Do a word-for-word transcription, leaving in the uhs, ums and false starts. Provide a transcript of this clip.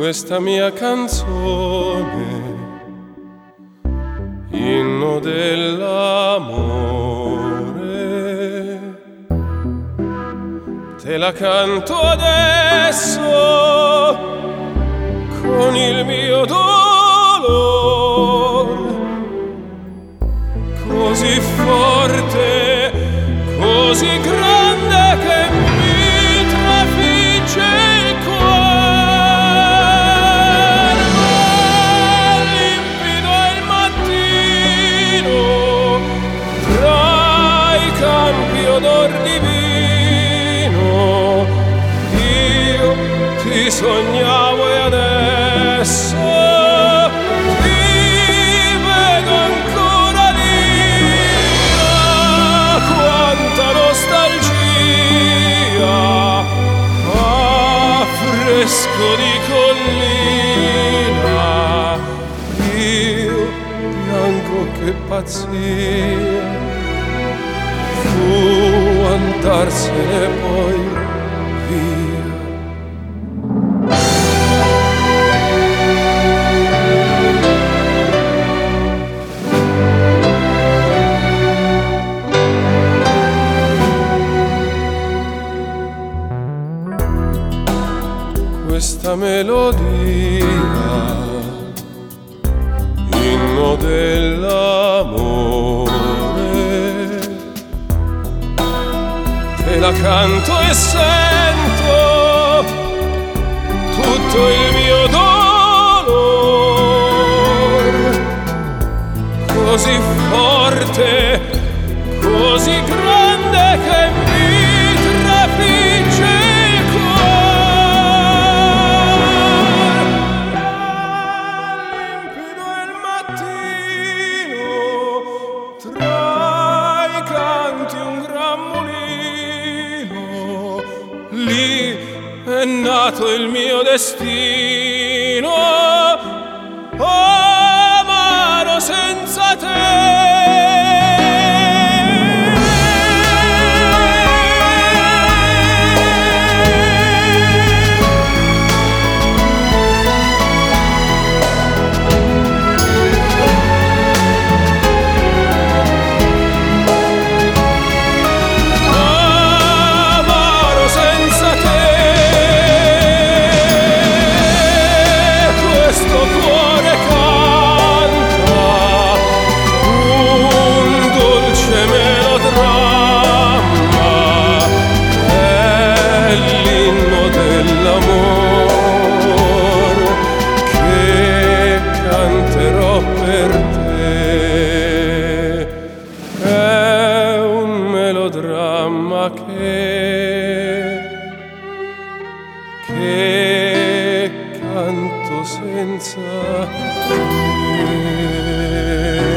questa mia canzone, inno dell'amore, te la canto adesso con il mio dolore, così forte, così grande che mi trafigge il cuore. Limpido è il mattino, tra i campi odor divino, io ti sognavo e adesso fresco di collina, io bianco che pazzia, fu andarsene poi via. Questa melodia, inno dell'amore, te la canto e sento tutto il mio dolore, così forte, così grande che mi trafigge il cuore. Lì è nato il mio destino, amaro senza te. Che, che canto senza te.